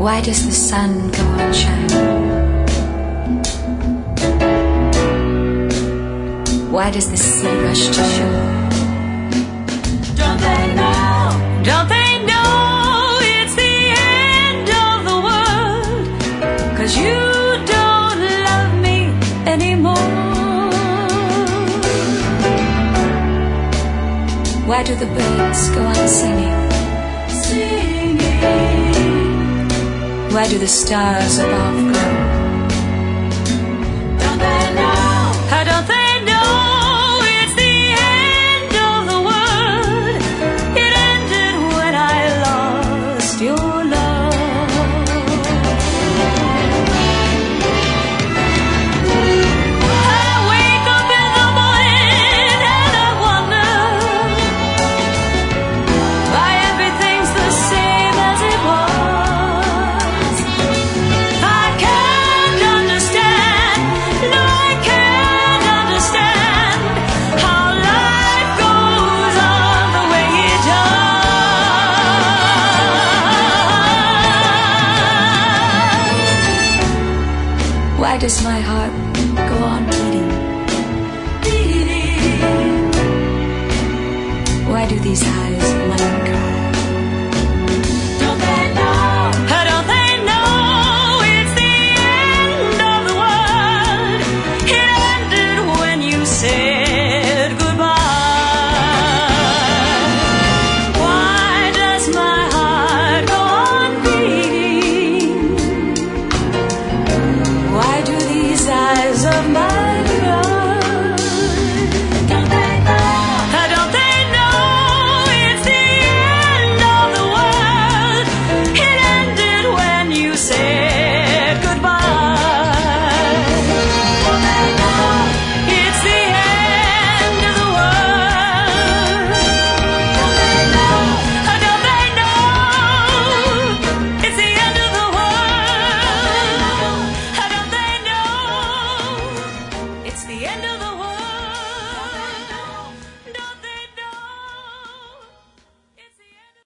Why does the sun go on shining? Why does the sea rush to shore? Don't they know? Don't they know it's the end of the world? 'Cause you don't love me anymore. Why do the birds go on singing? Why do the stars above glow? Don't they know? How don't they know it's the end of the world? It ended when I lost your love. I wake up in the morning and I wonder why everything's the same as it was. Why does my heart